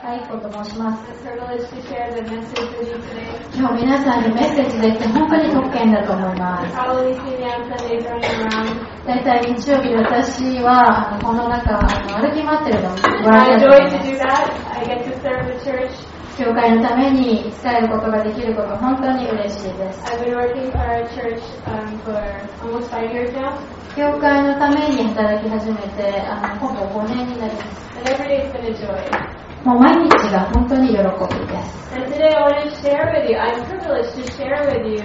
愛子と申します。 It's a privilege to share the message with you today. 今日皆さんにメッセージできて本当に特権だと思いま You す。 probably see me on Sundays running around. だいたい日曜日私はこの中歩き回ってるのをご I 覧にな enjoy って to い do ます。 that. I get to serve the church. 教会のために使えることができること本当に嬉しいです。 I've been working for our church for almost 5 years now. 教会のために働き始めてほぼ5年になります。 And every day has been a joy. もう毎日が本当に喜びです。 And today I want to share with you, I'm privileged to share with you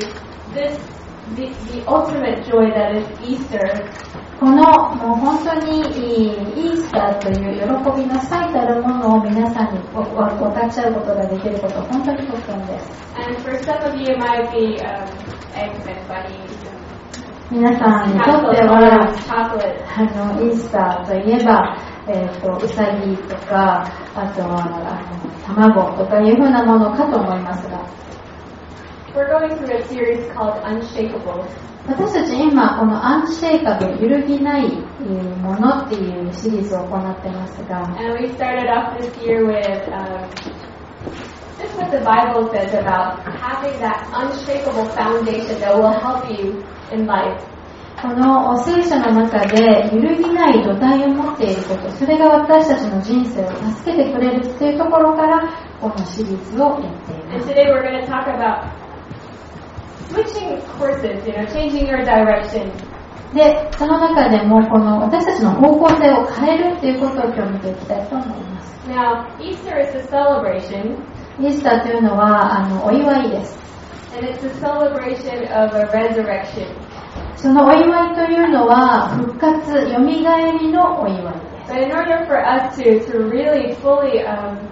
the ultimate joy that is Easter. このもう本当にイースターという喜びの最たるものを皆さんに分かち合うことができること本当に特権です。 And for some of you it might be eggs and bunnies 皆さんにとって and は chocolate. イースターといえば、うさぎとかあとは卵とかいうふうなものかと思いますが、 We're going through a series called Unshakable. 私たち今このアンシェイカブ揺るぎないものっていうシリーズを行ってますが、 And we started off this year with just what the Bible says about having that unshakable foundation that will help you in life. この聖書の中で揺るぎない土台を持っていること、それが私たちの人生を助けてくれるっていうところからこのシリーズをやっていま And す。 today we're going to talk about switching courses, changing your direction. で、その中でもこの私たちの方向性を変えるっていうことを今日見ていきたいと思います。 Now, Easter is a celebration, イースターというのはお祝いです。 and it's a celebration of a resurrection. そのお祝いというのは復活、よみがえりのお祝いです。 But in order for us to really fully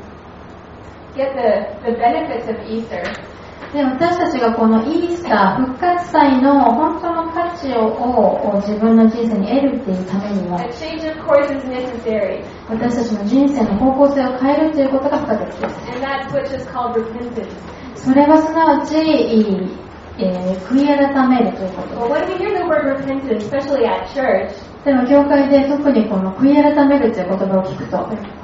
get the benefits of Easter, で、私たちがこのイースター復活祭の本当の価値を自分の人生に得るっていうためには、 a change of course is necessary, 私たちの人生の方向性を変えるということが不可欠です。 and that switch is called repentance. それはすなわち、悔い改めるということで Well, when we hear the word repentance, especially at church, す。でも教会で特にこの悔い改めるという言葉を聞くと、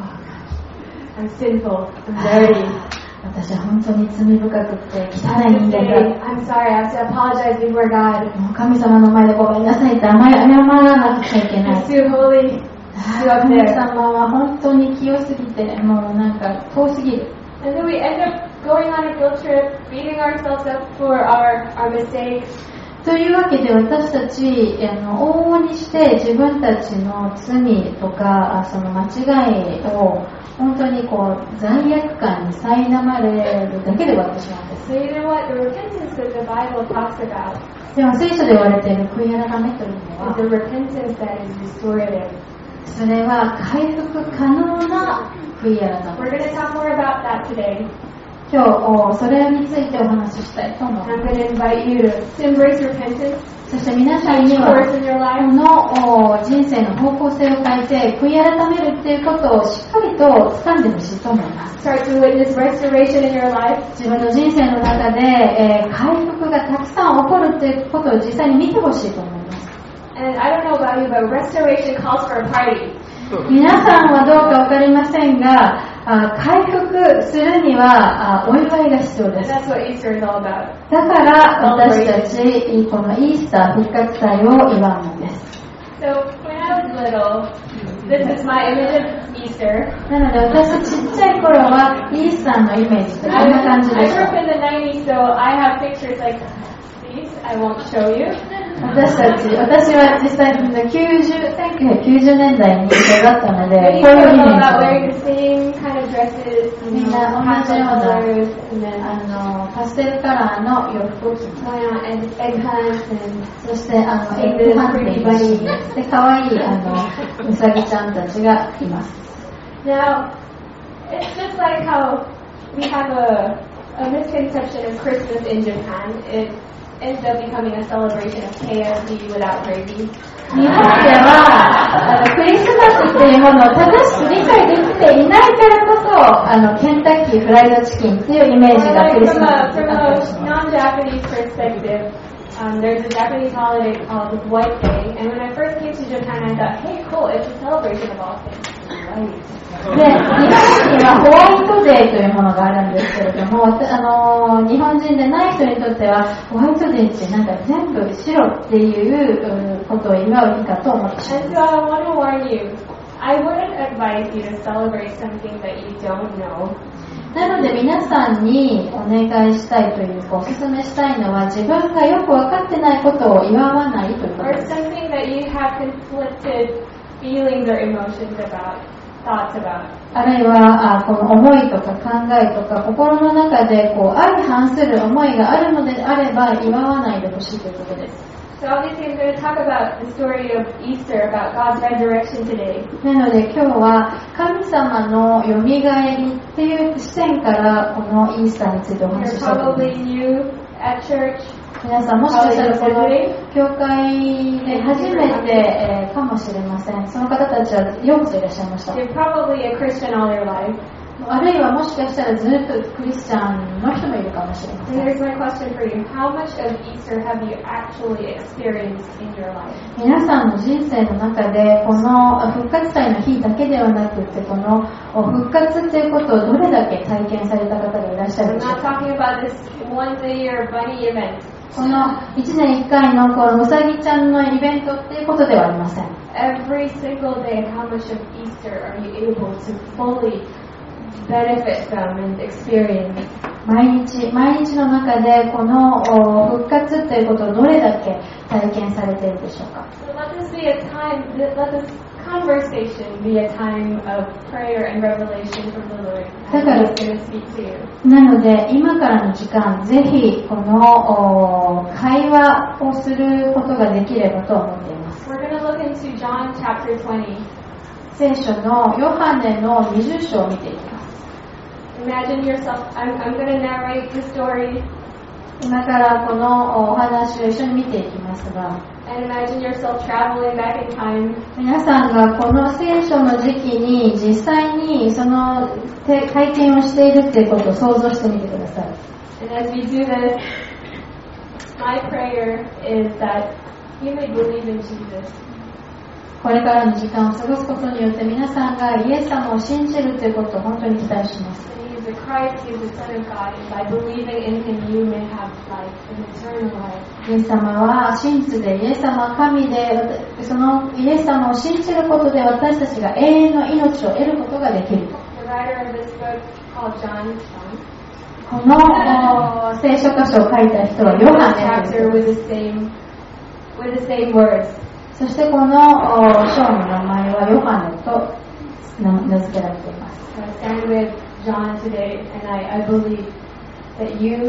I'm sinful, I'm dirty. 私は本当に罪深くって汚い人間 Say, だ。 I'm sorry, I have to apologize before God. もう神様の前でごめんなさいって謝らなくちゃいけない。 I'm too holy. 神様は本当に清すぎて、もうなんか遠すぎる。 And then we end up going on a guilt trip, beating ourselves up for our mistakes. というわけで私たち往々にして自分たちの罪とかその間違いを本当にこう罪悪感に苛まれるだけで終わってしまうんです。 So you know what? The repentance that the Bible talks about でも聖書で言われている悔い改めというの is は the repentance that is restorative. それは回復可能な悔い改 We're め going で to す。 talk more about that today. 今日それについてお話ししたいと思い I'm ます。 going to invite you to embrace repentance, そして皆さん change には course in your こ life. の人生の方向性を変えて悔い改めるっていうことをしっかりと掴んでほしいと思います。 Start to witness restoration in your life. 自分の人生の中で、回復がたくさん起こるっていうことを実際に見てほしいと思います。 And I don't know about you, but restoration calls for a party. 皆さんはどうか分かりませんが、回復するにはお祝いが必要で And す。 that's what Easter is all about. だから私たちこのイースター復活祭を祝うのです。 So when I was little, this is my image of Easter. なので私ちっちゃい頃はイースターのイメージってこん I な感じ grew でし up た。 in the 90s, so I have pictures like these. I won't show you. 私は実際に1990年代に育ったので、 Many こういう people イメ know about ー wearing ジ the same kind of dresses, みんな同じような colors, and then パステルカラーの洋服を着ます。 going on egg hunts and そしてエッグハンティングをします。で、可愛いうさぎちゃんたちがいます。 now it's just like how we have a misconception of Christmas in Japan. It ends up becoming a celebration of KFC without gravy. 日本ではクリスマスっていうものを正しく理解できていないからこそケンタッキーフライドチキンっていうイメージ Or が like クリスマス from にあったりし a ます。 non-Japanese perspective, there's a Japanese holiday called White Day, and when I first came to Japan, I thought, hey, cool, it's a celebration of all things. Right. で、日本にはホワイトデーというものがあるんですけれども、日本人でない人にとってはホワイトデーってなんか全部白っていうことを祝う日かと思ってしまい And ます。 so I want to warn you, I wouldn't advise you to celebrate something that you don't know. なので皆さんにお願いしたいというかお勧めしたいのは自分がよく分かってないことを祝わないということ Or です。 something that you have conflicted feelings or emotions about, thoughts about. あるいはこの思いとか考えとか心の中で相反する思いがあるのであれば祝わないでほしいということです。 So obviously I'm going to talk about the story of Easter, about God's resurrection today. なので今日は神様のよみがえりっていう視点からこのイースターについてお話 You're ししたいと思い probably ます。 new at church. 皆さんもしかしたらこの教会で初めて、かもしれません。その方たちはよくいらっしゃいました。 You're probably a Christian all your life. あるいはもしかしたらずっとクリスチャンの人もいるかもしれま And せん。 here's my question for you. How much of Easter have you actually experienced in your life? 皆さんの人生の中でこの復活祭の日だけではなくてこの復活っていうことをどれだけ体験された方がいらっしゃる I'm でしょう not か。 talking about this once a year bunny event. この1年1回のこのうさぎちゃんのイベントっていうことではありません。 Every single day, how much of Easter are you able to fully benefit from and experience? 毎日の中でこの復活っていうことをどれだけ体験されているでしょうか。 So let this be a time, let this conversation be a time of prayer and revelation from the Lord. And He's going to speak to you. なので今からの時間ぜひこの会話をすることができればと思っています。 We're going to look into John chapter 20. 聖書のヨハネの20章を見ていきます。 Imagine yourself, I'm going to narrate the story, 今からこのお話を一緒に見ていきますが、 and imagine yourself traveling back in time. 皆さんがこの聖書の時期に実際にその体験をしているっていうことを想像してみてください。 And as we do this, my prayer is that you may believe in Jesus. これからの時間を過ごすことによって皆さんがイエス様を信じるということを本当に期待します。 He is the Christ, He is the Son of God, and by believing in Him, you may have life, an eternal life. イエス様は真実で、イエス様は神で、そのイエス様を信じることで私たちが永遠の命を得ることができる。 The writer of this book, called John, この聖書箇所を書いた人はヨハネという chapter 人 with the same words. そしてこの章の名前はヨハネと名付けられています。 So I stand with John today, and I believe that your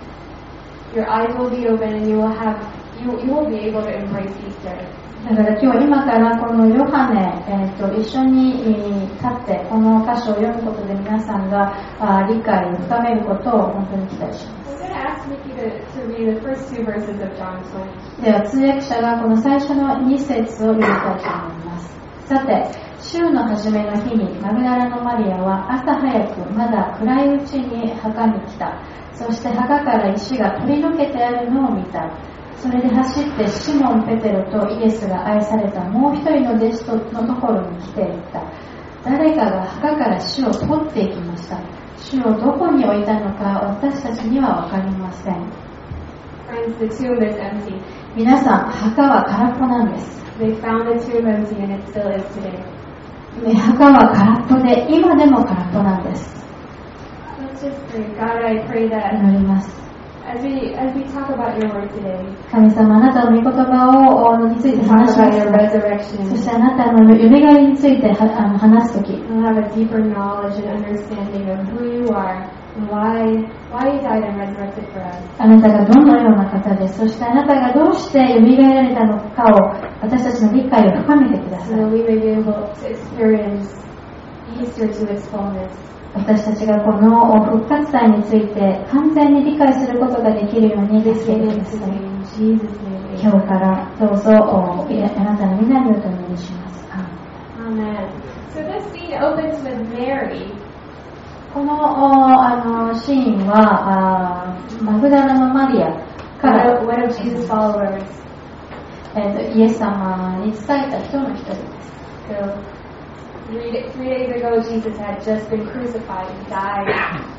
eyes will be open, and you will be able to embrace Easter. だから今からこのヨハネ、一緒に立ってこの箇所を読むことで皆さんが理解を深めることを本当に期待します。 I'm going to ask Nikki to read the first two verses of John 20. では通訳者がこの最初の2節を読みたいと思います。さて、週の初めの日にマグダラのマリアは朝早くまだ暗いうちに墓に来た。そして墓から石が取り除けてあるのを見た。それで走ってシモン・ペテロとイエスが愛されたもう一人の弟子のところに来ていった。誰かが墓から死を取っていきました。死をどこに置いたのか私たちには分かりません。 Friends, the tomb is empty. 皆さん、墓は空っぽなんです。 They found the tomb empty, and it still is today. 墓は空っぽで今でも空っぽなんです。 Let's just pray. God, I pray that 祈ります。 as we talk about your word today, 神様、あなたの御言葉について talk 話しま about す your が、 resurrection, そしてあなたのよみがえりについて話すとき、 we'll have a deeper knowledge and understanding of who you are and why you died and resurrected for us. あなたがどのような方で、そしてあなたがどうしてよみがえられたのかを私たちの理解を深めてくだ So さい。 that we may be able to experience Easter to its fullness. 私たちがこの復活祭について完全に理解することができるように助けてください。 In Jesus' name, 今日からどうぞあなたの皆にお祈りします。 Amen. So this scene opens with Mary. このシーンはマグダラのマリアから One of Jesus' followers. イエス様に伝えた人の一人です。 So 3 days ago, Jesus had just been crucified and died.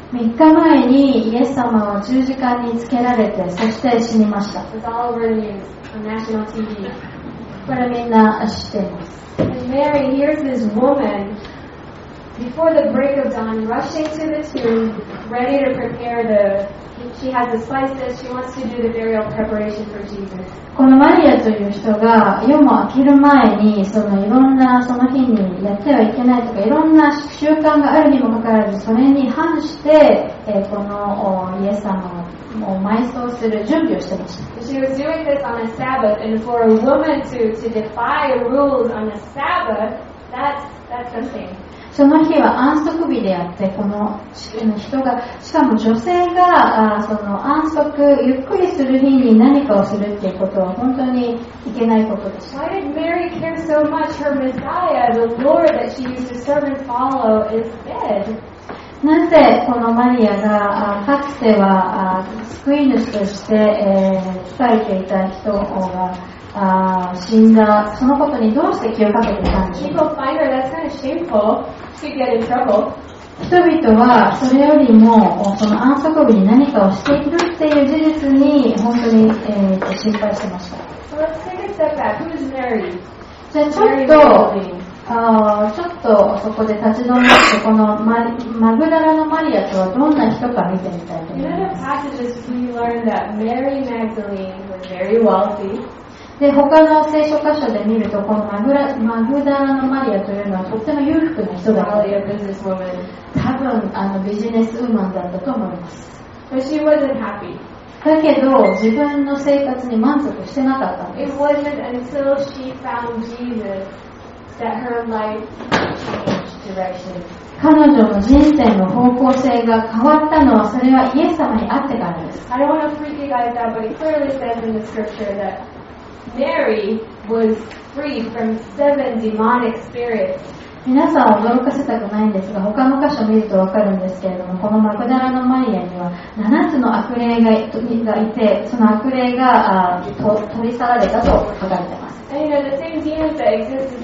3日前にイエス様は十字架につけられて、そして死にました。 It's all over the news on national TV. これみんな知っています。 And Mary, here's this woman, before the break of dawn, rushing to the tomb, ready to prepare she has the spices, she wants to do the burial preparation for Jesus. このマリアという人が夜も明ける前にそのいろんなその日にやってはいけないとかいろんな習慣があるにもかかわらずそれに反して、このイエス様を埋葬する準備をしてました。 She was doing this on a Sabbath, and for a woman to defy rules on a Sabbath, that's something. その日は安息日であって、この人が、しかも女性がその安息、ゆっくりする日に何かをするっていうことは本当にいけないことでした。 Why did Mary care so much? Her Messiah, the Lord that she used to serve and follow, is dead. なぜこのマリアがかつては救い主として仕えていた人が死んだ、そのことにどうして気をかけていたんでしょうか。 People find her, that's kind of shameful. She'd get in trouble. 人々はそれよりもその安息日に何かをしているっていう事実に本当に心配してました。 So let's take a step back. Who is Mary? じゃあちょっとそこで立ち止まってこのマグダラのマリアとはどんな人か見てみたいと思い In ま other す。 passages, we learn that Mary Magdalene was very wealthy. で他の聖書箇所で見るとこのマグダラのマリアというのはとっても裕福な人だった。 Probably a businesswoman. 多分ビジネスウーマンだったと思います。 But she wasn't happy. だけど自分の生活に満足してなかったんで It す。 wasn't until she found Jesus that her life changed direction. 彼女の人生の方向性が変わったのはそれはイエス様にあってからです。 I don't want to freak you guys out, but it clearly says in the scripture that Mary was freed from 7 demonic spirits. 皆さんを驚かせたくないんですが他の箇所を見ると分かるんですけれどもこのマグダラのマリアには7つの悪霊がいてその悪霊が取り去られたと書かれています。 And you know, the same demons that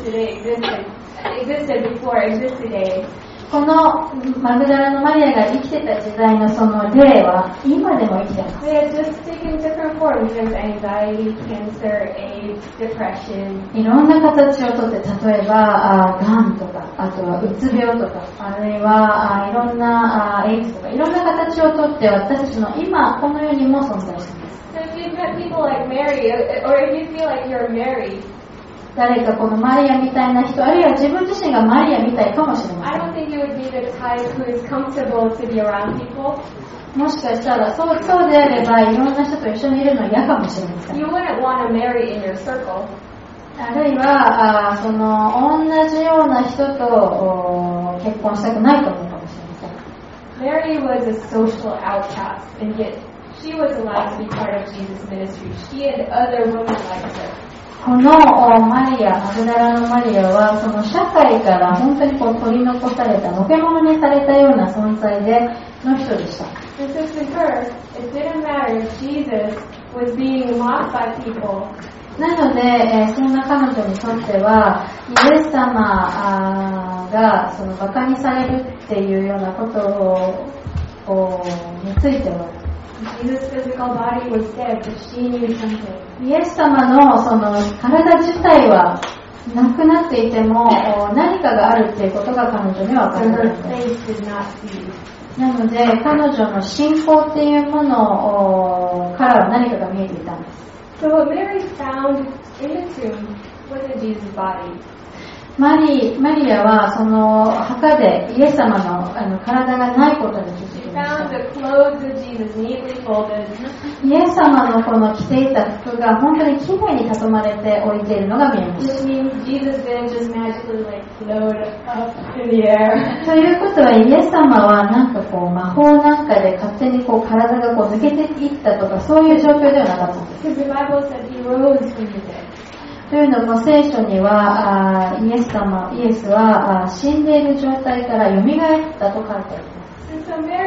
existed before exist today. このマグダラのマリアが生きてた時代のその霊は今でも生きています。 They had just taken different forms. There's anxiety, cancer, AIDS, depression. いろんな形をとって例えばがんとかあとはうつ病とかあるいはいろんなエイズとかいろんな形をとって私たちの今この世にも存在しています。 So if you've met people like Mary, or if you feel like you're Mary, 誰かこのマリアみたいな人あるいは自分自身がマリアみたいかもしれま I せん。 don't think you would be the type who is comfortable to be around people. もしかしたらそうであればいろんな人と一緒にいるの嫌かもしれません。 You wouldn't want to marry in your circle. あるいはその同じような人と結婚したくないと思うかもしれません。 Mary was a social outcast, and yet she was allowed to be part of Jesus' ministry. She and other women like her. このマグダラのマリアはその社会から本当に取り残されたのけ者にされたような存在の人でした。 And so to her, it didn't matter if Jesus was being mocked by people. なので、そんな彼女にとってはイエス様がそのバカにされるっていうようなことについては Jesus' physical body was dead, but she knew something. イエス様のその体自体はなくなっていても何かがあるっていうことが彼女には分 So か her る。 face did not see. なので彼女の信仰っていうものからは何かが見えていたんです。 So what Mary found in the tomb wasn't Jesus' body. マリアはその墓でイエス様の体がないことに気づ She きまし found た。 the clothes of Jesus neatly folded. イエス様のこの着ていた服が本当にきれいに畳まれて置いているのが見えまし Which means Jesus didn't just magically like float up in the air. た。ということはイエス様はなんか魔法なんかで勝手に体が抜けていったとかそういう状況ではなかったんです。 Because the Bible said he rose from the dead. というのも聖書にはイエスは死んでいる状態から蘇ったと書いてあります。 And so Mary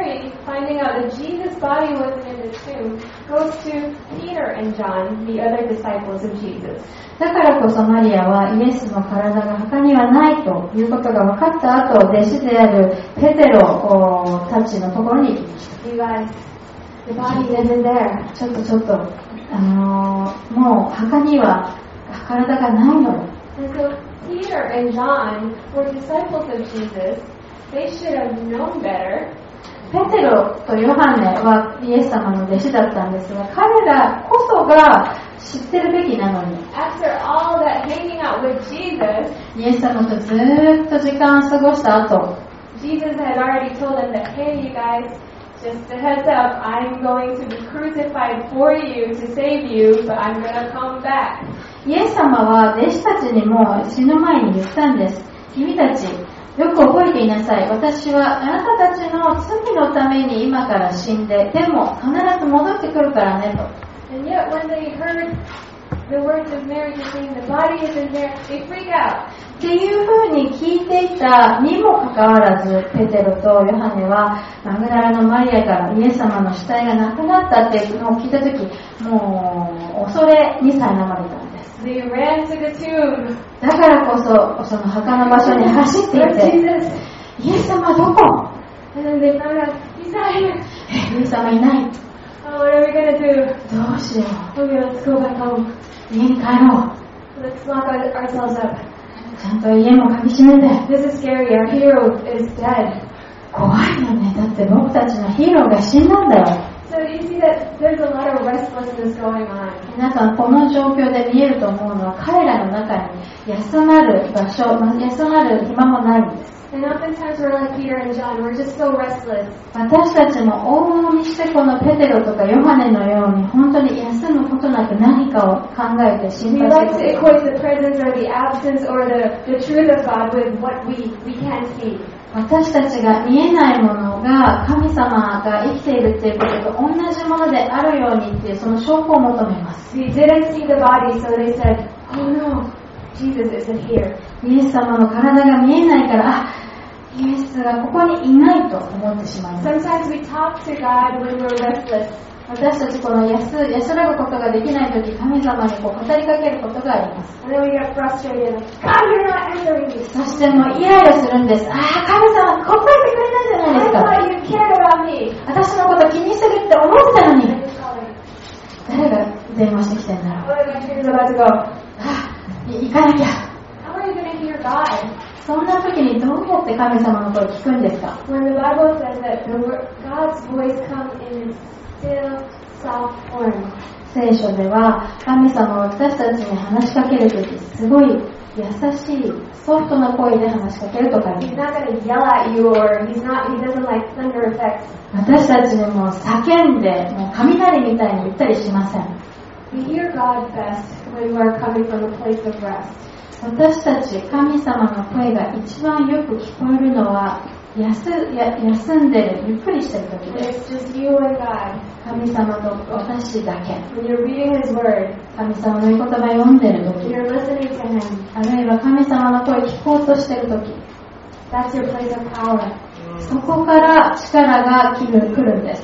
finding out that Jesus' body wasn't in the tomb, goes to Peter and John, the other disciples of Jesus. だからこそマリアはイエスの体が墓にはないということが分かった後、弟子であるペテロたちのところに行きました。 You guys, the body isn't there. ちょっと、もう墓には体がないのよ。 And so Peter and John were disciples of Jesus. They should have known better. ペテロとヨハネはイエス様の弟子だったんですが、彼らこそが知ってるべきなのに。 After all that hanging out with Jesus, イエス様とずっと時間を過ごした後、 Jesus had already told them that, hey, you guys, just a heads up, I'm going to be crucified for you to save you, but I'm going to come back. イエス様は弟子たちにも死ぬ前に言ったんです。君たち、よく覚えていなさい。私はあなたたちの罪のために今から死んで、でも必ず戻ってくるからねと。 And yet when they heard the words of Mary saying the body isn't there, they freak out. っていうふうに聞いていたにもかかわらず、ペテロとヨハネはマグダラのマリアからイエス様の死体がなくなったっていうのを聞いたとき、もう恐れに苛まれたんです。 They ran to the tomb. だからこそ、その墓の場所に走っていって、イエス様どこ？ And then they found out, he's not here. イエス様いない。 Oh, what are we going to do? どうしよう。 Okay, let's go back home. 家に帰ろう。 Let's lock ourselves up. ちゃんと家も鍵閉めて。 This is scary. Our hero is dead. 怖いよね。だって僕たちのヒーローが死んだんだよ。 So you see that there's a lot of restlessness going on. 皆さんこの状況で見えると思うのは彼らの中に休まる場所、休まる暇もないんです。 And oftentimes we're like Peter and John. We're just so restless. 私たちも往々にしてこのペテロとかヨハネのように本当に休むことなく何かを考えて心 We 配 like し to てくる。 equate the presence or the absence or the truth of God with what we can't see. 私たちが見えないものが神様が生きているっていうことと同じものであるようにっていうその証拠を求めます。 We didn't see the body, so they said, "Oh no, Jesus isn't here." イエス様の体が見えないから、イエスがここにいないと思ってしまいます。 Sometimes we talk to God when we're restless. 私たちこの安らぐことができないとき、神様にこう語りかけることがあります。 And then we get frustrated, like, God, you're not answering me. そしてもうイライラするんです。神様答えてくれないじゃないですか。 I thought you cared about me. 私のこと気にしてるって思ってたのに。 I just call him. 誰が電話してきてんだろう。 Oh, my dream's about to go. 行かなきゃ。 How are you going to hear God? そんな時にどうやって神様の声を聞くんですか？ When the Bible says that God's voice comes in still, soft form. 聖書では神様は私たちに話しかけるときすごい優しいソフトな声で話しかけると書いて He's ます。 not going to yell at you or he doesn't like thunder effects. 私たちにも叫んでもう雷みたいに言ったりしません。 We hear God best when we're coming from a place of rest. 私たち神様の声が一番よく聞こえるのは休んでる、ゆっくりしてる時 When です。 it's just you and God. 神様と私だけ。 When you're reading His Word. 神様の御言葉を読んでる When 時、 you're listening to Him. あるいは神様の声を聞こうとしてる時、 That's your place of power. そこから力が来るんです。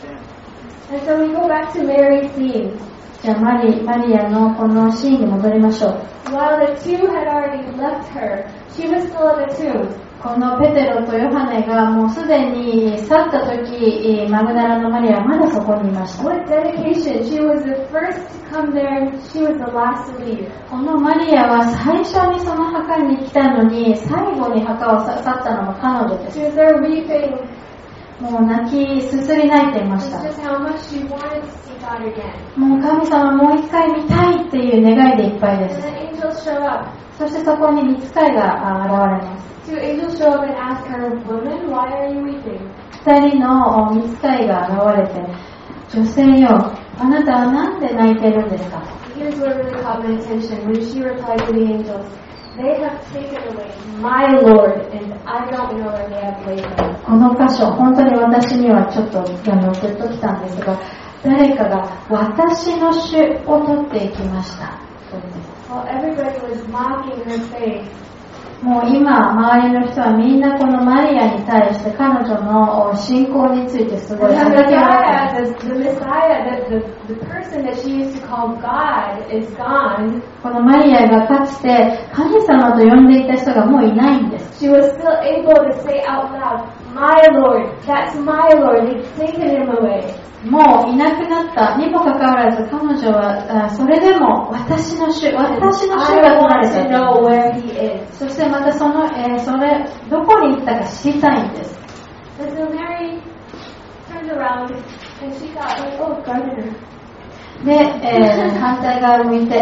And so we go back to Mary's scene. じゃあマリアのこのシーンに戻りましょう。 While the two had already left her, she was still at the tomb. このペテロとヨハネがもうすでに去った時、マグダラのマリアはまだそこにいました。 What dedication. She was the first to come there. She was the last to leave. このマリアは最初にその墓に来たのに最後に墓を去ったのも彼女です。 She was there weeping. もう泣きすすり泣いていまし It's た。 just how much she wanted to see God again. もう神様もう一回見たいっていう願いでいっぱいで And す。 then angels show up. そしてそこに御使いが現れます。 Two angels show up and ask her, "Woman, why are you weeping?" 二人の御使いが現れて、女性よ、あなたはなんで泣いてるんですか？ Here's what really caught my attention. When she replied to the angels, "They have taken away my Lord, and I don't know where they have laid him." この箇所、本当に私にはちょっとグッときたんですが、誰かが私の主を取っていきました。 While everybody was mocking her faith, もう今周りの人はみんなこのマリアに対して彼女の信仰についてすごい The Messiah, the person that she used to call God is gone. このマリアがかつて神様と呼んでいた人がもういないんです。 She was still able to say out loud, "My Lord, that's my Lord." They've taken him away. もういなくなったにもかかわらず彼女はそれでも私の主が取られた。 know where he is. そしてまたそれどこに行ったか知りたいんです。 And so Mary turned around and she thought, like, "Oh, gardener." で、反対側を向いて、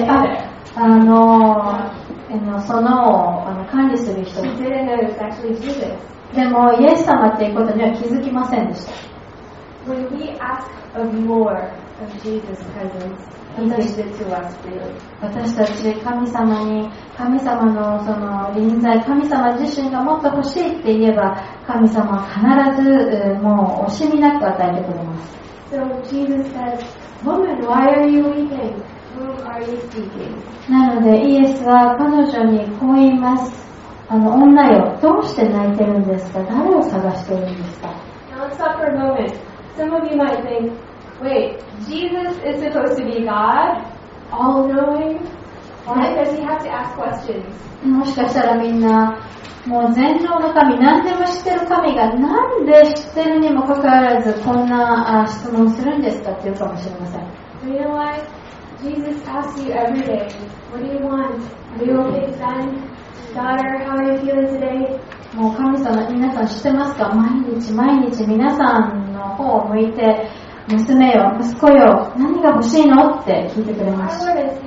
その管理する人。 She didn't know it was actually Jesus. でもイエス様っていうことには気づきませんでした。 When we ask of more of Jesus' presence, He gives it to us freely. 私たち神様のその臨在、神様自身がもっと欲しいって言えば神様は必ずもう惜しみなく与えてくれます。 So Jesus says, "Woman, why are you weeping? Whom are you seeking?" なのでイエスは彼女にこう言います。女よ、どうして泣いてるんですか？誰を探してるんですか？ Now let's stop for a moment. Some of you might think, wait, Jesus is supposed to be God, all-knowing? Why does he have to ask questions? もしかしたらみんなもう全能の神、何でも知ってる神がなんで知ってるにもかかわらずこんな質問するんですかっていうかもしれません。 You know what? Jesus asks you every day, what do you want? Are you okay, son? Daughter, how are you feeling today? もう神様、皆さん知ってますか？毎日皆さんの方を向いて、娘よ、息子よ、何が欲しいのって聞いてくれます。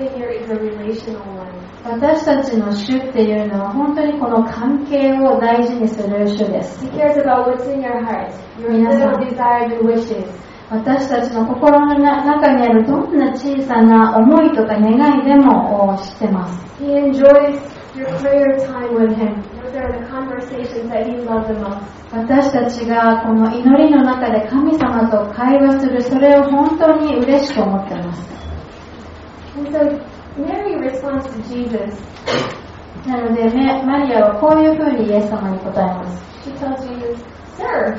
私たちの主っていうのは本当にこの関係を大事にする主です。皆さん、私たちの心の中にあるどんな小さな思いとか願いでも知ってます。 He enjoys your prayer time with him. Those are the conversations that he loves the most. 私たちがこの祈りの中で神様と会話する、それを本当に嬉しく思っています。 And so Mary responds to Jesus. なのでマリアはこういうふうにイエス様に答えます。 She tells Jesus, "Sir,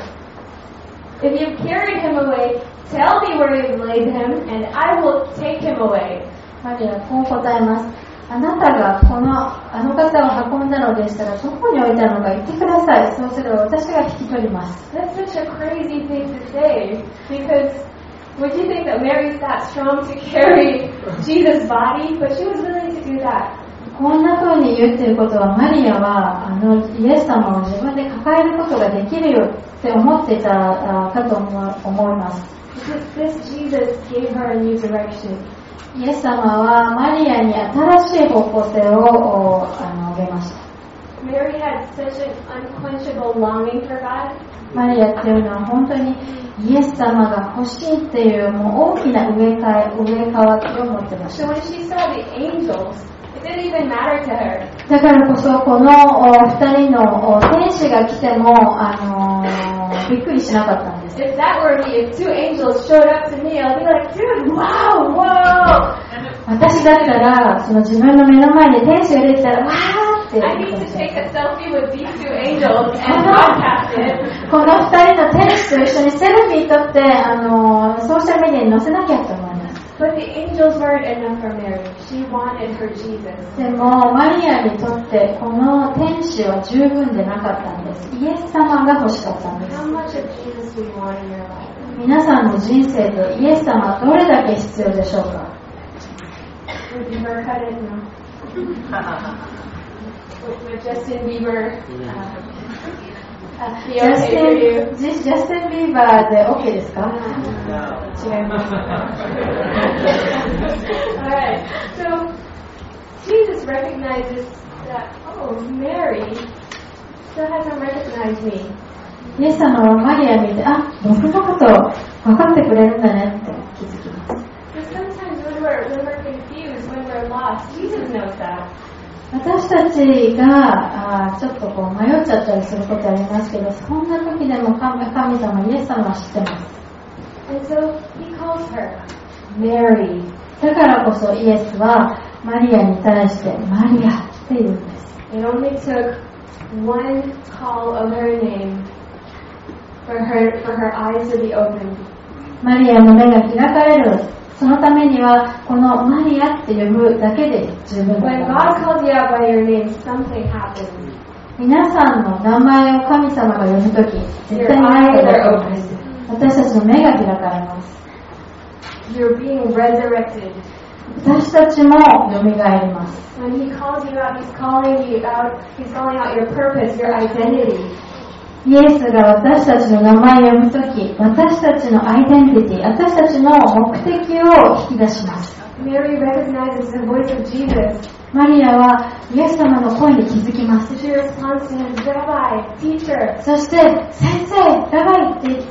if you've carried him away, tell me where you've laid him, and I will take him away." マリアはこう答えます。あなたがあの方を運んだのでしたらどこに置いたのか言ってください。そうすれば私が引き取ります。 That's such a crazy thing to say, because would you think that Mary's that strong to carry Jesus' body? But she was willing to do that. こんな風に言っていることはマリアはイエス様を自分で抱えることができるよって思っていたかと思います。 Because this Jesus gave her a new direction. イエス様はマリアに新しい方向性をあげました。 Mary had such an unquenchable longing for God. マリアっていうのは本当にイエス様が欲しいっていうもう大きな植え替わりを持ってました。 So when she saw the angels, it didn't even matter to her. だからこそこの二人の天使が来てもびっくりしなかったんです。 If that were me, if two angels showed up to me, I'll be like, dude, wow, whoa! 私だったらその自分の目の前に天使が出てたらわーって I need to take a selfie with these two angels and broadcast it. この二人の天使と一緒にセルフィー撮ってソーシャルメディアに載せなきゃと思います。 But the angels weren't enough for Mary. She wanted her Jesus. でもマリアにとってこの天使は十分でなかったんです。イエス様が欲しかったんです。 How much of Jesus do you want in your life? 皆さんの人生でイエス様どれだけ必要でしょうか？ Would Bieber cut it? No. Would Justin Bieber be okay for you? ジャスティン・ビーバーで OK ですか？違います。 Alright, so Jesus recognizes that, oh, Mary still hasn't recognized me. イエス様はマリア見て、僕のこと分かってくれるんだねって気づきます。 But sometimes when we're confused, when we're lost, Jesus knows that. 私たちがちょっと迷っちゃったりすることありますけど、そんな時でも神様、イエス様は知ってます。 And so he calls her Mary。だからこそイエスはマリアに対してマリアって言うんです。 It only took one call of her name for her eyes to be opened. マリアの目が開かれる。そのためにはこのマリアって呼ぶだけで十分だ When から God calls you out by your name, something happens. 皆さんの名前を神様が呼ぶとき、絶対に何かが起こります。私たちの目が開かれます。 You're being resurrected. 私たちも蘇ります。 When He calls you out, He's calling out your purpose, your identity. イエスが私たちの名前を呼ぶとき、私たちのアイデンティティ、私たちの目的を引き出します。 Mary recognizes the voice of Jesus. マリアはイエス様の声に気づきます。 She responds to him, Rabbi, teacher. そして、先生、ラバイって言って、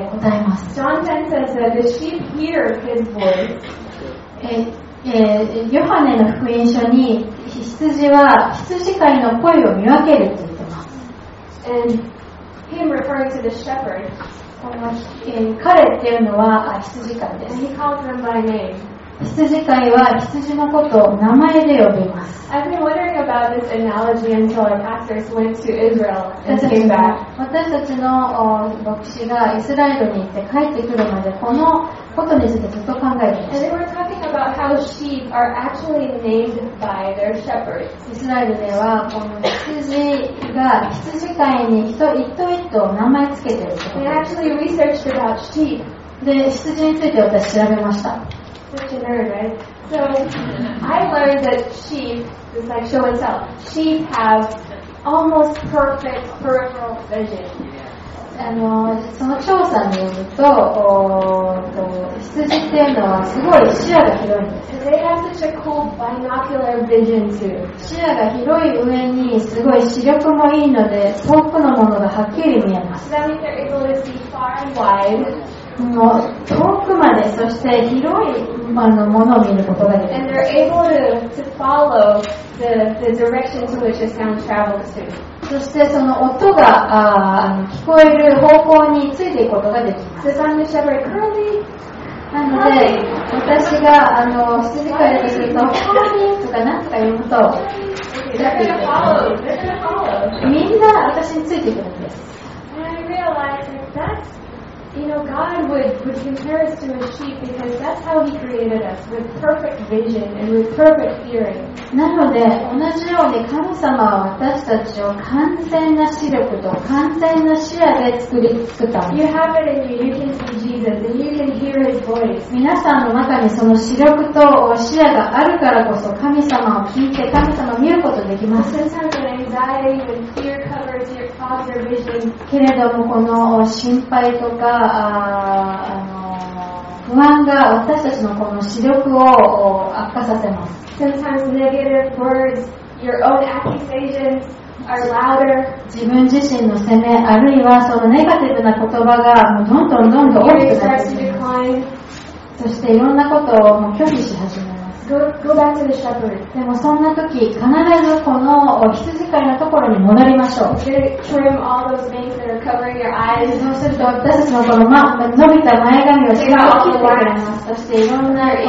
答えます。 John 10 says that the sheep hear his voice. ヨハネの福音書に羊は羊飼いの声を見分けるって言ってます。 And him referring to the shepherd. この彼っていうのは羊飼いです。 And he calls them by name. 羊飼いは羊のことを名前で呼びます。 I've been wondering about this analogy until our pastors went to Israel and came back. 私たちの牧師がイスラエルに行って帰ってくるまでこのことについてずっと考えていま And し they were talking about how sheep are actually named by their shepherds. た。イスラエルではこの羊が羊飼いに一頭名前つけてるってこと They で actually researched about sheep. す。で、羊について私調べました。 Such a nerd, right? So I learned that sheep, it's like show and tell, sheep have almost perfect peripheral vision. その調査によると、羊っていうのはすごい視野が広いんです。 And they have such a cool binocular vision too. 視野が広い上にすごい視力もいいので遠くのものがはっきり見えます。 So that means they're able to see far and wide. もう遠くまでそして広いものを見ることができ And る。 they're able to follow the direction to which a sound travels to. そしてその音が聞こえる方向についていくことができます。 So if I'm the shepherd, curly, なので私が羊飼いだとすると「カーリー」とか何とか言うと they're going to follow. They're going to follow. みんな私についてくるんです。 And I realized that that's, God would compare us to a sheep because that's how He created us, with perfect vision and with perfect hearing. なので同じように神様は私たちを完全な視力と完全な視野で作ったんです。 You have it in you. You can see Jesus and you can hear His voice. 皆さんの中にその視力と視野があるからこそ神様を聞いて神様を見ることができます。 Sometimes when anxiety, when fear covers your vision, けれどもこの心配とか不安が私たちのこの視力を悪化させます。 sometimes negative words, your own accusations are louder. 自分自身の責めあるいはそのネガティブな言葉がもうどんどん大 Hearing きくなっ starts て to いきます。 decline. そしていろんなことをもう拒否し始めます。 Go back to the shepherd. でもそんな時必ずこの羊飼いのところに戻りましょう。 You're going to trim all those things that are covering your eyes. そうすると私たちのこの、伸びた前髪を全部切ってくれます。そしていろんな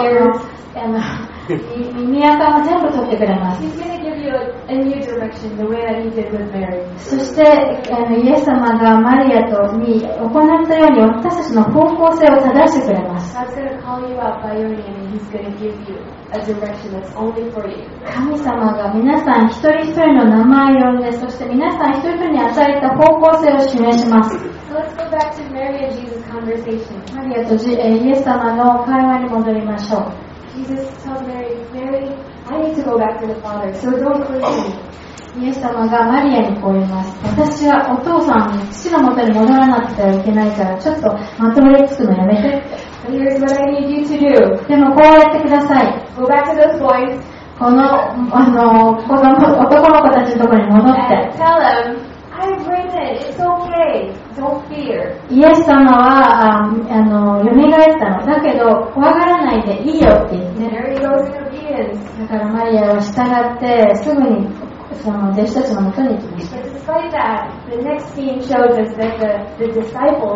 耳垢を全部取ってくれます。 He's going to give you a new direction, the way that He did with Mary. そしてイエス様がマリアに行ったように私たちの方向性を正してくれます。 God's going to call you out by your name and He's going to give you a direction that's only for you. 神様が皆さん一人一人の名前を呼んで、そして皆さん一人一人に与えた方向性を示します。 So let's go back to Mary and Jesus' conversation. マリアとイエス様の会話に戻りましょう。 Jesus tells Mary, Mary, I need to go back to the Father, so don't cling to me. イエス様がマリアにこう言います。私はお父さんに父の元に戻らなくてはいけないからちょっとまとわりつくのやめてって。 And here's what I need you to do. でもこうやってください。 Go back to those boys この男の子たちのところに戻って and tell them, I've risen, it's okay, don't fear. イエス様は蘇ったのだけど怖がらないでいいよって言って Mary goes in obedience. だからマリアは従ってすぐにその弟子たちのもとに行きました。 But despite that, the next scene shows us that the disciples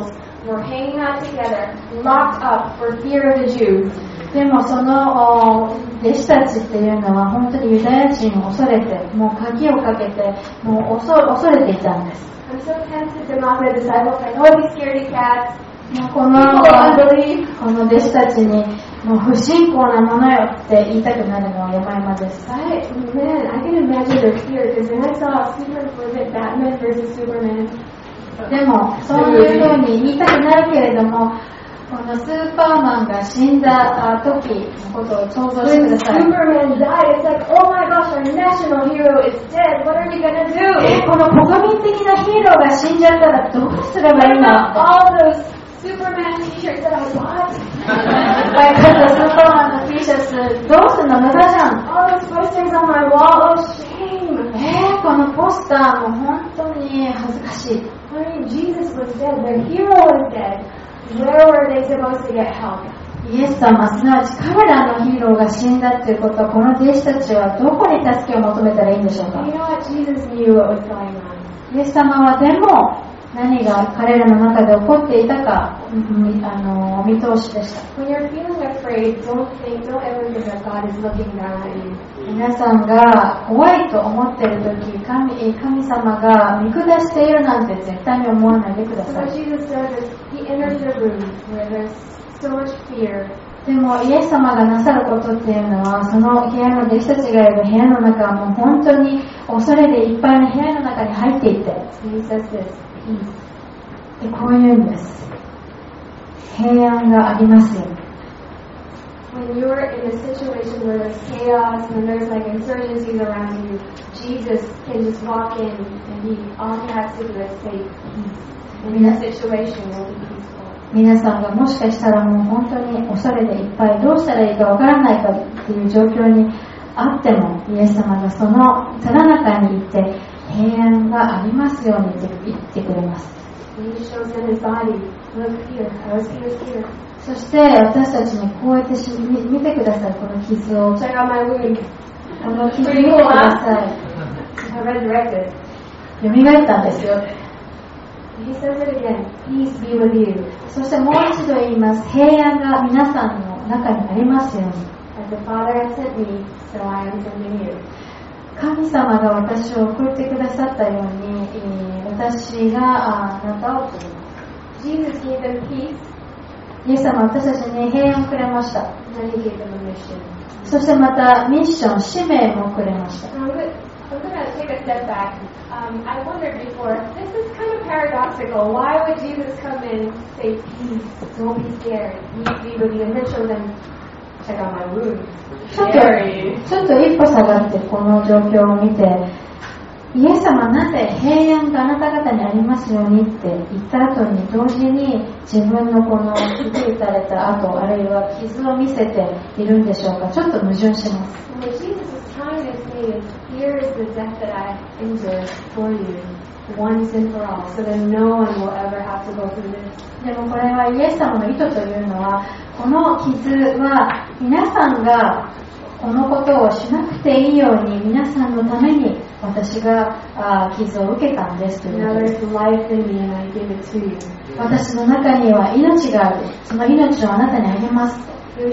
were hanging out together, locked up for fear of the Jews. でもその弟子たちっていうのは本当にユダヤ人を恐れて、もう鍵をかけて、もう恐れていたんです。 I'm so tempted to mock the disciples, like, oh, these scaredy cats. この弟子たちにもう不信仰なものよって言いたくなるのは山々です。 Man, I can imagine their fear, because when I saw Batman versus Superman. でもそういうふうに言いたくなるけれども、このスーパーマンが死んだ時のことを想像してください。 When Superman died, it's like, oh my gosh, our national hero is dead. What are we gonna do? この国民的なヒーローが死んじゃったらどうすればいいの？ All those Superman t-shirts that I bought. スーパーマンの T シャツどうするの？無駄じゃん。 All those posters on my wall. Oh, shame. このポスターも本当に恥ずかしい。 I mean, Jesus was dead. Their hero was dead.Where were they supposed to get help? イエス様、すなわち彼らのヒーローが死んだということは、この弟子たちはどこに助けを求めたらいいんでしょうか？ You know what? Jesus knew what was going on. イエス様はでも何が彼らの中で起こっていたか見通しでした。 When you're feeling afraid, don't ever think that God is looking down at you. 皆さんが怖いと思っているとき、神様が見下しているなんて絶対に思わないでくだ So さ what い。 Jesus does is He enters the room where there's so much fear. でもイエス様がなさることっていうのは、その部屋の弟子たちがいる部屋の中はもう本当に恐れでいっぱいの部屋の中に入っていて、 And He says this, peace. でこういうんです。平安がありますように。 When you're in a situation where there's chaos, when there's like insurgencies around you, Jesus can just walk in and all He has to do is say peace. And your situation will be peaceful. 皆さんがもしかしたらもう本当に恐れでいっぱいどうしたらいいかわからないかっていう状況にあっても、イエス様がそのただ中にいて平安がありますようにって言ってくれます。 And He shows in His body, look here, I was here. そして私たちにこうやって見てください、この傷を。 Check out my wound. この傷見てください。 I resurrected. 蘇ったんですよ。 He says it again, peace be with you. そしてもう一度言います。平安が皆さんの中にありますように。 As the Father has sent me, so I am sending you. 神様が私を送ってくださったように、私があなたを送ります。 Jesus gave them peace. イエス様は私たちに平安をくれました。 And then He gave them a mission. そしてまたミッション、使命もくれました。 I'm going to take a step back. I wondered before, this is kind of paradoxical. Why would Jesus come in and say, peace, don't be scared, peace be with you, and then show them, check out my wound. ちょっと一歩下がってこの状況を見て、イエス様はなぜ平安があなた方にありますようにって言った後に同時に自分のこの傷打たれた後、あるいは傷を見せているんでしょうか。ちょっと矛盾します。 And what Jesus is trying to say is, here is the death that I endured for you, once and for all, so that no one will ever have to go through this. でもこれはイエス様の意図というのは、この傷は皆さんがこのことをしなくていいように皆さんのために私が傷を受けたんですということです。私の中には命がある。その命をあなたにあげます。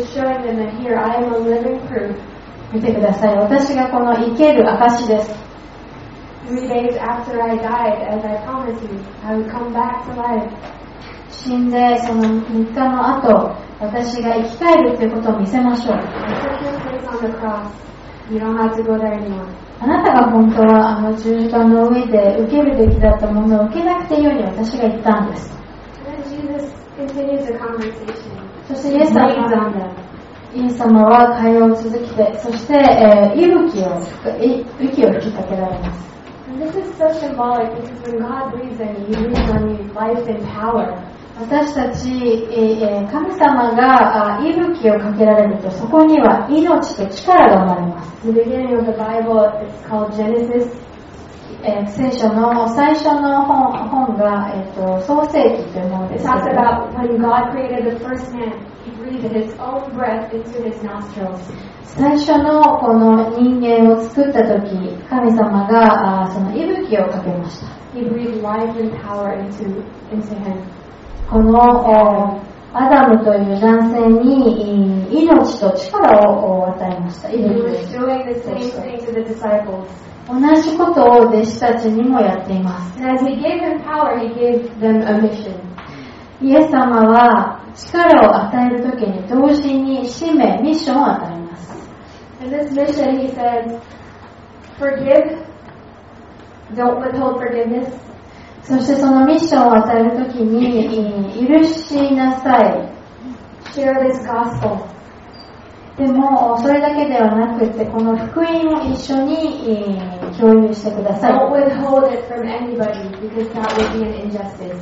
見てください。私がこの生ける証です。 3 days after I died, as I promised you, I would come back to life. 死んでその3日の後、私が生き返るということを見せましょう。あなたが本当は十字架の上で受けるべきだったものを受けなくていいように私が言ったんです。そしてイエス様は会話を続けて、そして息を吹きかけられます。 This is so symbolic because when God breathes on you, He breathes on you life and power. 私たち、神様が息吹をかけられると、そこには命と力が生まれます。 The beginning of the Bible is called Genesis. 聖書の最初の本が、創世記というものです。 It talks about when God created the first man, He breathed His own breath into his nostrils. 最初のこの人間を作ったとき、神様がその息吹をかけました。 He breathed life and power into him. このアダムという男性に命と力を与えました。 He was doing the same thing to the disciples. 同じことを弟子たちにもやっています。 And as he gave them power, he gave them a mission. イエス様は力を与えるときに同時に使命、ミッションを与えます。 In this mission, he says, forgive, don't withhold forgiveness. そしてそのミッションを与えるときに許しなさい。 Share this gospel. でもそれだけではなくてこの福音を一緒に共有してください。 Don't withhold it from anybody because that would be an injustice.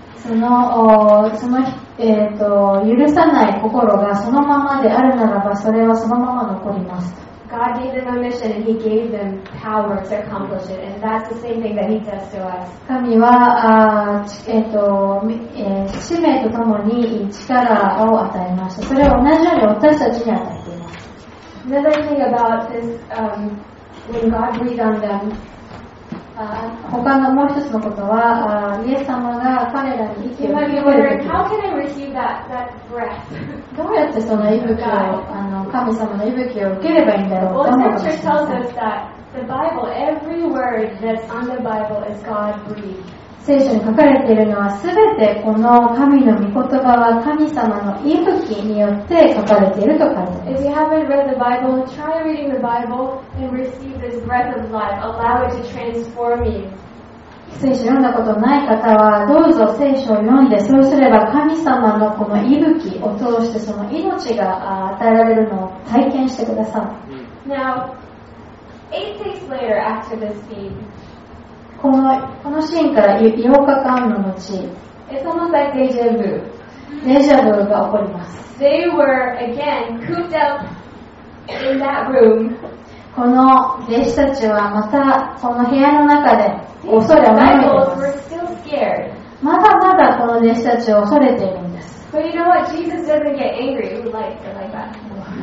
許さない心がそのままであるならばそれはそのまま残ります。 God gave them a mission and he gave them power to accomplish it, and that's the same thing that he does to us. 神は使命とともに力を与えました。それを同じように私たちに与えています。 Another thing about this, when God breathed on them, 他のもう一つのことはイエス様が彼らに息 you を might 吹 be き込む wondering, how can I receive that breath? どうやってその息吹を神様の息吹を受ければいいんだろう Well, と思うかも Scripture しれま tells せん。 us that the Bible, every word that's on the Bible is God breathed. 聖書に書かれているのはすべてこの神の御言葉は神様の息吹によって書かれていると書いてあります。 If you haven't read the Bible, try reading the Bible and receive this breath of life. Allow it to transform you. 聖書を読んだことない方はどうぞ聖書を読んでそうすれば神様のこの息吹を通してその命が与えられるのを体験してください。 Now, 8 days later after this feed, このシーンから8日間の後 it's almost like deja vu. デジャブが起こります。 They were again cooped up in that room. この弟子たちはまたこの部屋の中で These 恐れをなめてい disciples ま were す。 still scared. まだまだこの弟子たちを恐れているんです。 But you know what? Jesus doesn't get angry. Who likes it like that?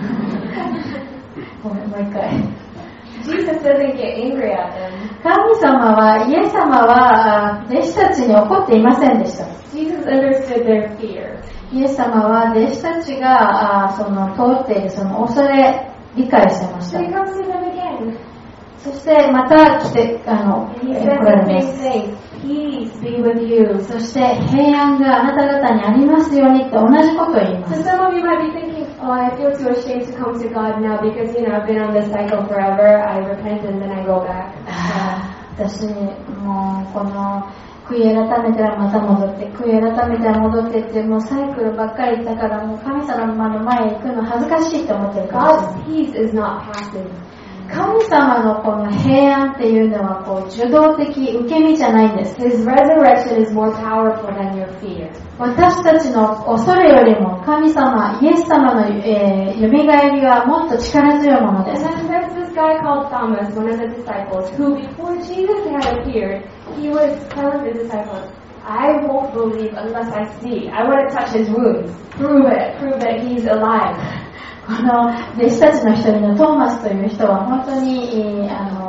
ごめん、もう一回。 Jesus doesn't get angry at them. 神様は、イエス様は弟子たちに怒っていませんでした。 Jesus understood their fear. イエス様は弟子たちがその通っているその恐れ、理解してまし So た。 he comes to them again. そしてまた来て、 And he 来 says られ the ま same す。 thing. Peace be with you. そして平安があなた方にありますようにって同じことを言いま So す。 some of you might be thinking, oh, I feel too ashamed to come to God now because, I've been on this cycle forever. I repent and then I go back. 私もうこの悔い改めたらまた戻って悔い改めたら戻ってってもうサイクルばっかりだからもう神様の前へ行くの恥ずかしいと思ってるかもしれない。 God's peace is not passive. 神様のこの平安っていうのはこう受動的受け身じゃないんです。 His resurrection is more powerful than your fear. 私たちの恐れよりも神様、イエス様の、蘇りはもっと力強いもので And す。 then there's this guy called Thomas, one of the disciples, who before Jesus had appeared, he was telling the disciples, I won't believe unless I see. I want to touch his wounds. Prove that he's alive. この弟子たちの一人のトーマスという人は本当に、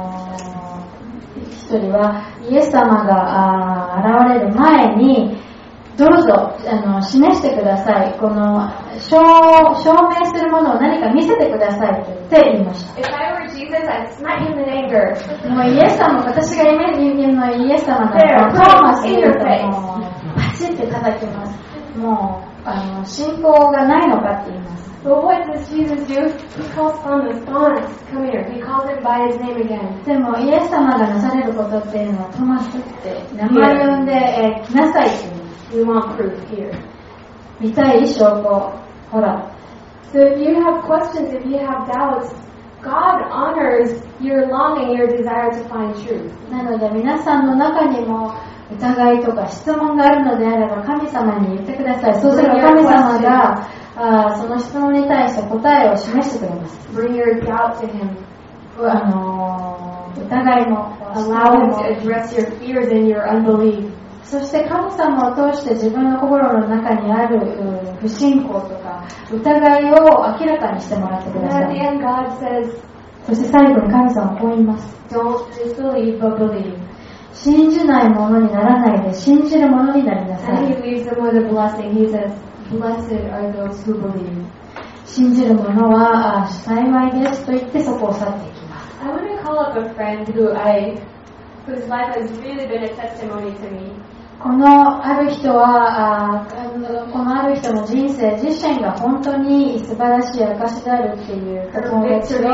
一人はイエス様が現れる前にどうぞ示してください。この証明するものを何か見せてくださいと言いました。 If I were Jesus, I'd smack him in anger. もうイエス様、私がイエス様のトーマスに言うともうパチって叩きます。もう信仰がないのかって言います。 But what does Jesus do? He calls Thomas, Thomas, come here. He calls him by his name again. でもイエス様がなされることっていうのはトマスって名前を呼んで、来なさいって言います。 We want proof here. 見たい証拠、ほら。 So if you have questions, if you have doubts, God honors your longing, your desire to find truth. なので皆さんの中にも疑いとか質問があるのであれば神様に言ってください。そうすれば神様がその質問に対して答えを示してくれます。 Bring your doubt to Him. 疑いも Allow Him to address your fears and your unbelief. そして神様を通して自分の心の中にある不信仰とか疑いを明らかにしてもらってく And ださ at the い。 end, God says, そして最後に神様はこう言います。 don't disbelieve, but believe. 信じないものにならないで信じるものになりなさ And い。 He leaves some of the blessing, he says, Blessed are those who believe. 信じる者は幸いですと言ってそこを去っていきます。 I want to call up a friend whose life has really been a testimony to me. このある人はこのある人の人生自身が本当に素晴らしい証であるっていう友達を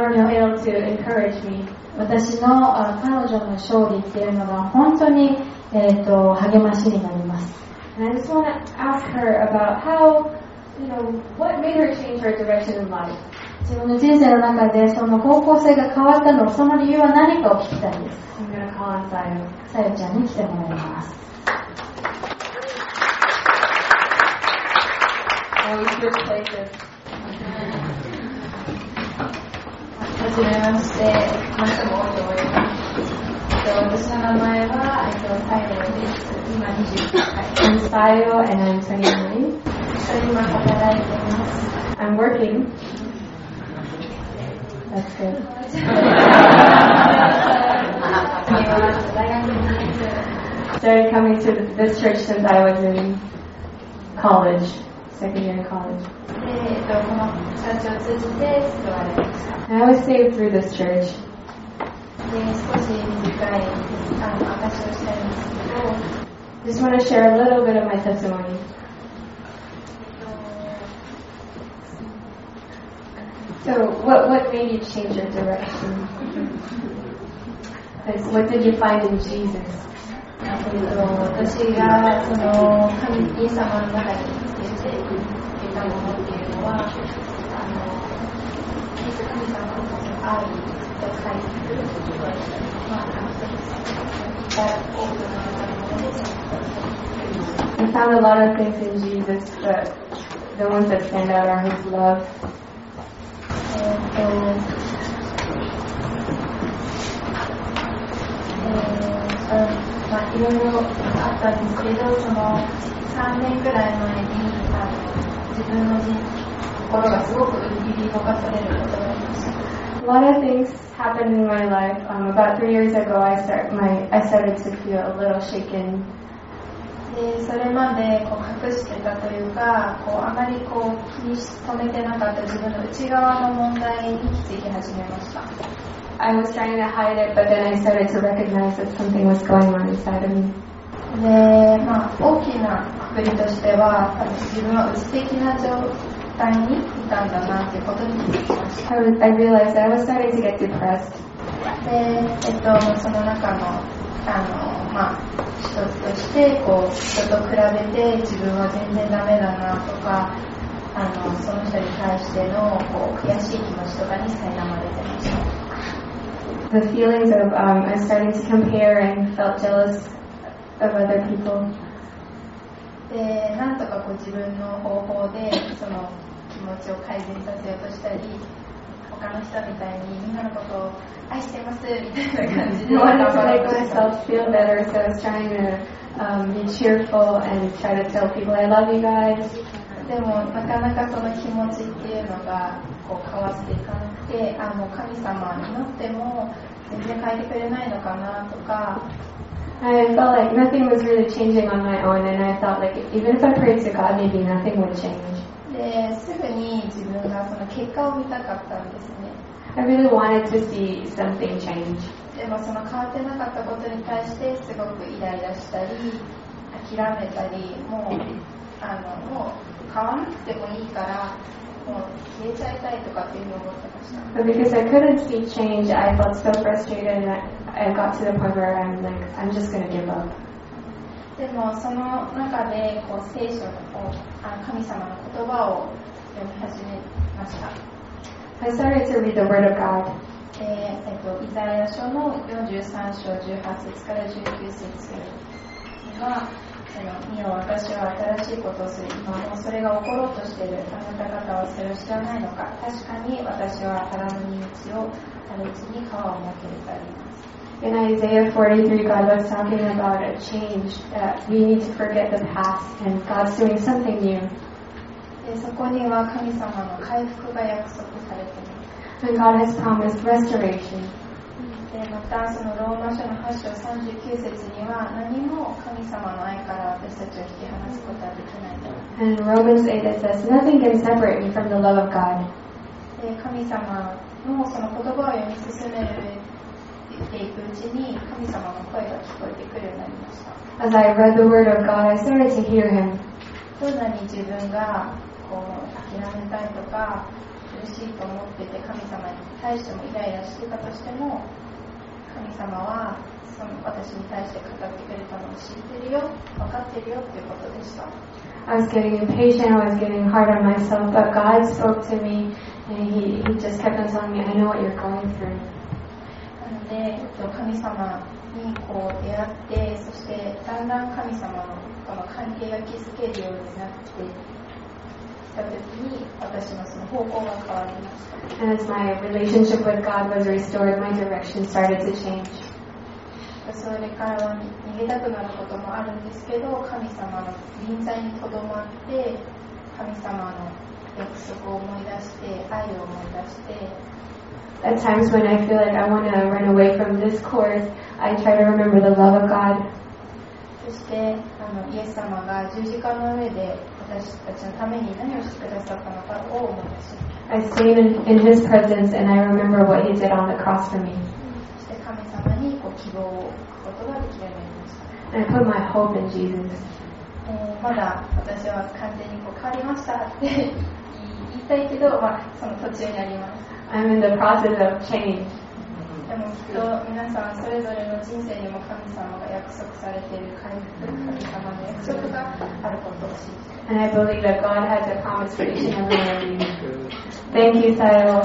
私の彼女の勝利っていうのが本当に、励ましになります。 And I just want to ask her about how, what made her change her direction in life. 自分の人生の中でその方向性が変わったの、その理由は何かを聞きたいです。 I'm going to call on Sayo. さよちゃんに来てもらいます。 We switch places. はじめまして、マスモと思います。私の名前はサイロです。今29歳。 I'm Sayo and I'm 29. 今働いています。 I'm working. That's good. 大学2年生。 Started coming to this church since I was in college, second year in college. で、このチャーチを通じて救われました。 I was saved through this church. で、少し短い証をしたいんですけど、 Just want to share a little bit of my testimony. So, what made you change your direction? What did you find in Jesus? 私がそのイエス様の中に出ていたものっていうのは、神様の愛と回復、多くのもので。 I found a lot of things in Jesus, but the ones that stand out are His love. いろいろあったんですけど、その3年くらい前に自分の心がすごく揺り動かされることがありました。 A lot of things happened in my life. About 3 years ago, I started to feel a little shaken. でそれまで隠してたというか、あまり気に留めてなかった自分の内側の問題に気づき始めました。 I was trying to hide it, but then I started to recognize that something was going on inside of me. で、大きなくくりとしては、自分はうつ的な状態にいたんだなということに気づきました。 I realized I was starting to get depressed. で、その中の一つとして人と比べて自分は全然ダメだなとか、その人に対しての悔しい気持ちとかに苛まれてました。 The feelings of I started to compare and felt jealous of other people. で、なんとか自分の方法でその気持ちを改善させようとしたり、他の人みたいにみんなのことを愛してますみたいな感じで I wanted to make myself feel better, so I was trying to be cheerful and try to tell people I love you guys. でもなかなかその気持ちっていうのが変わっていかなくて、もう神様に祈っても全然変えてくれないのかなとか。 I felt like nothing was really changing on my own, and I felt like even if I prayed to God, maybe nothing would change. ですぐに自分がその結果を見たかったんですね。 I really wanted to see something change. でもその変わってなかったことに対してすごくイライラしたり、諦めたり、もう変わらなくてもいいからもう消えちゃいたいとかっていうのを思ってました。 But because I couldn't see change, I felt so frustrated, and I got to the point where I'm like, I'm just going to give up. でもその中で聖書の神様の言葉を読み始めました。 I started to read the Word of God. イザヤ書の43章18節から19節には、見よ私は新しいことをする、今もうそれが起ころうとしている、あなた方はそれを知らないのか。確かに私は荒野に道を、荒れ地に川を設けてあります。 In Isaiah 43, God was talking about a change, that we need to forget the past, and God's doing something new. でそこには神様の回復が約束されています。 And God has promised restoration. でまたそのローマ書の8章39節には何も神様の愛から私たちを引き離すことはできないと。 And in Romans 8 it says, nothing can separate me from the love of God. で神様のその言葉を読み進めていくうちに神様の声が聞こえてくるようになりました。 As I read the word of God, I started to hear him. どんなに自分がこう諦めたいとか苦しいと思ってて神様に対してもイライラしてたとしても神様はその私に対して語ってくれたのを知ってるよ、分かってるよっていうことでした。 I was getting impatient, I was getting hard on myself, but God spoke to me and he just kept on telling me, I know what you're going through. なので神様にこう出会って、そしてだんだん神様のこの関係が築けるようになっていったときに私のその方向が変わりました。 And as my relationship with God was restored, my direction started to change. それからは逃げたくなることもあるんですけど、神様の臨在にとどまって神様の約束を思い出して愛を思い出して、 At times when I feel like I want to run away from this course, I try to remember the love of God. そしてイエス様が十字架の上で私たちのために何をしてくださったのかを思い出し、 I stayed in His presence and I remember what He did on the cross for me. そして神様に希望を置くことができるようになりました。 And I put my hope in Jesus. まだ私は完全に変わりましたって言いたいけど、その途中にあります。 I'm in the process of change. でもきっと皆さんそれぞれの人生にも神様が約束されている神様の約束があることを信じて、 And I believe that God has a promise for each and every one of you. Thank you, Sayo.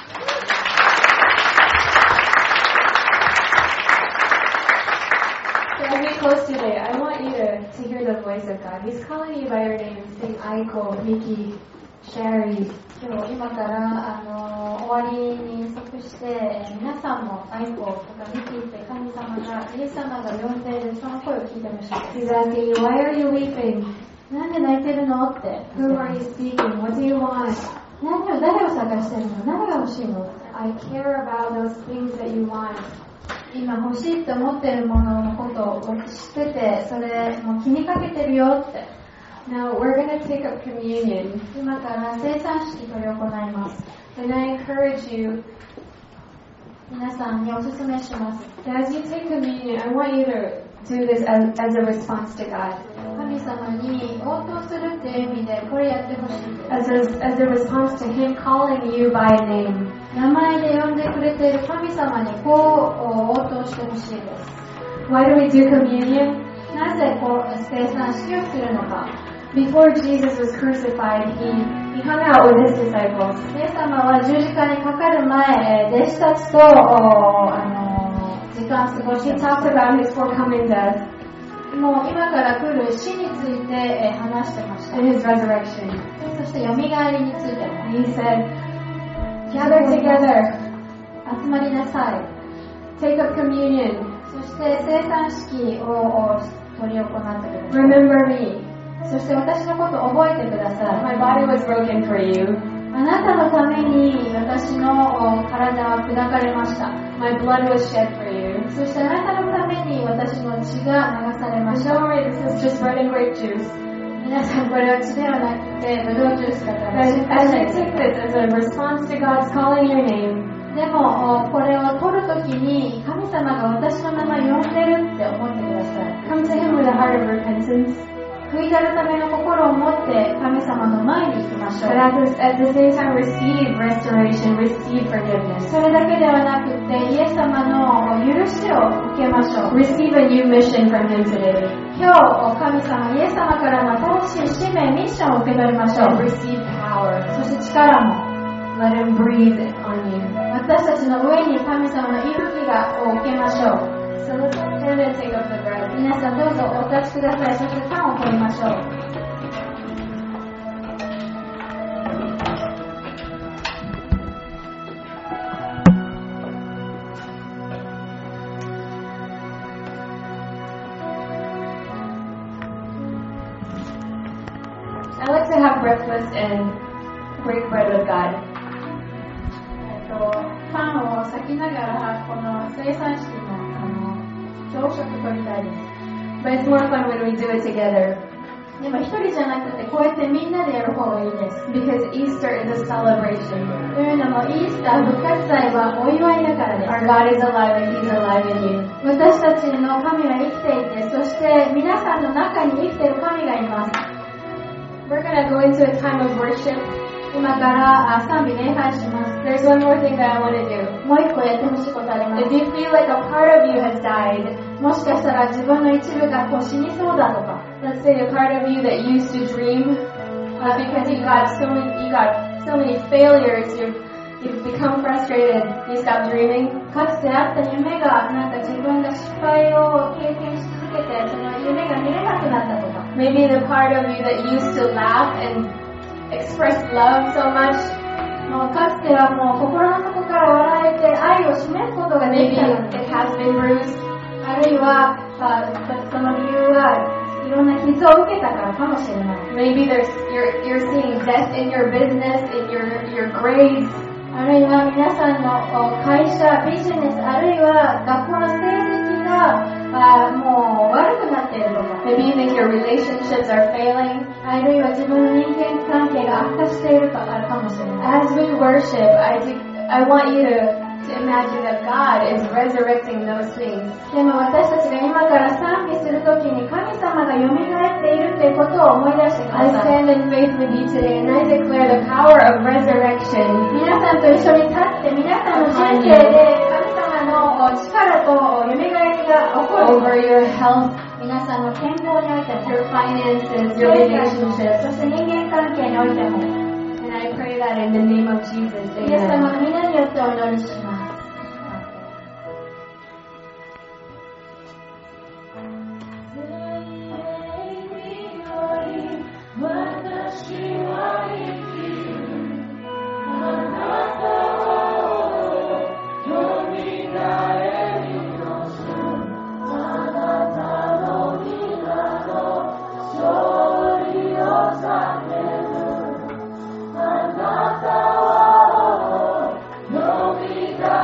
So as we close today, I want you to hear the voice of God. He's calling you by your name, saying, Aiko, Miki, Sherry. 今から終わりに即して皆さんも愛子とかミキって神様がイエス様が呼んでいるその声を聞いてほしい。 He's asking you, why are you weeping? なんで泣いてるのって。 Who are you seeking? What do you want? 誰を探してるの？何が欲しいの？ I care about those things that you want. 今欲しいって思ってるもののことを僕知ってて、それもう気にかけてるよって。 Now we're going to take up communion. 今から生産式を行います。 And I encourage you, 皆さんにお勧めします。 that as you take communion, I want you to do this as a response to God. 神様に応答するっていう意味でこれやってほしいです。 As a response to Him calling you by name. 名前で呼んでくれている神様にこう応答してほしいです。 Why do we do communion? なぜこう生産式をするのか。 Before Jesus was crucified, he hung out with His disciples. イエス様は十字架にかかる前、弟子たちと時間過ごし He talked about His forthcoming death もう今から来る死について話してました。 and His resurrection. そしてよみがえりについても。 He said, gather together, 集まりなさい。 take up communion, そして生産式を執り行ってください。 remember me. そして私のことを覚えてください。 My body was broken for you. あなたのために私の体は砕かれました。 My blood was shed for you. そしてあなたのために私の血が流されました。 Don't worry, this is just red and grape juice. 皆さんこれは血ではなくてブドウジュースだから As you take this as a response to God's calling your name, でもこれを取るときに神様が私の名前を呼んでるって思ってください。 come to Him with a heart of repentance. 悔い改めの心を持って神様の前に行きましょう。 But at the same time, receive restoration, receive forgiveness. それだけではなくてイエス様の許しを受けましょう。 Receive a new mission from Him today. 今日神様イエス様からの新しい使命ミッションを受け取りましょう。 And receive power. そして力も Let Him breathe on you. 私たちの上に神様の息吹を受けましょう。 So let's stand and take up the bread. 皆さんどうぞお立ちください。そしてパンを取りましょう。 I like to have breakfast and break bread with God. パンを裂きながらこの生産式の朝食取りたいです。 But it's more fun when we do it together. でも一人じゃなくてこうやってみんなでやる方がいいです。 Because Easter is a celebration. というのもイースター復活祭はお祝いだからです。 Our God is alive and He's alive in you. 私たちの神は生きていて、そして皆さんの中に生きている神がいます。 We're going to go into a time of worship. 今から賛美礼拝します。 There's one more thing that I want to do. もう一個やってほしいことあります。 If you feel like a part of you has died, もしかしたら自分の一部が死にそうだとか、 let's say a part of you that used to dream, because you got so many failures, you've become frustrated, you stop dreaming. かつてあった夢がなんか自分が失敗を経験し続けてその夢が見れなくなったとか、 Maybe the part of you that used to laugh and express love so much, もうかつてはもう心の底から笑えて愛を示すことがで maybe きたの it に、 has been bruised. あるいはその理由はいろんな傷を受けたからかもしれない。 Maybe you're seeing death in your business, in your grades. あるいは皆さんの会社、ビジネス、あるいは学校の成績がもう悪くなっているとか、 Maybe you think your relationships are failing. あるいは自分の人間関係が悪化しているかもしれない。 As we worship, I want you to imagine that God is resurrecting those things. でも私たちが今から賛美するときに神様が蘇っているということを思い出してく I ださい。 stand in faith with you today and I declare the power of resurrection 皆さんと一緒に立って皆さんの人生で神様の力と蘇りが起こる。 over your health, 皆さんの健康においても、 your finances, your そ relationships. して人間関係においても、 And I pray that in the name of Jesus. イエス様 Amen. の皆によってお祈りします。 Yo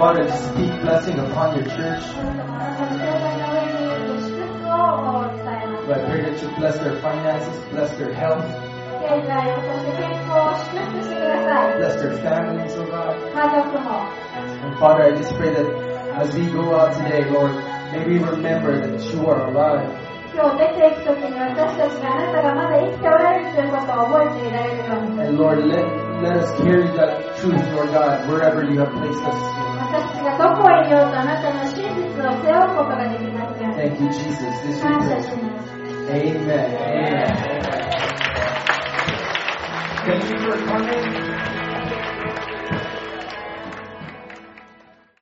Father, to speak blessing upon your church. あなたの教会の上に祝福を伝えます。 But I pray that you bless their finances, bless their health, 経済をそして健康を祝福してください。 bless their families, oh God. 家族も。 And Father, I just pray that as we go out today, Lord, may we remember that you are alive. 今日出ていくときに私たちがあなたがまだ生きておられるということを覚えていられるように。 And Lord, let us carry that truth, Lord God, wherever you have placed us. 私たちがどこへいようとあなたの真実を背負うことができますように。 Thank you, Jesus. This we 感謝 pray. します。 Amen. Amen. Thank you for coming.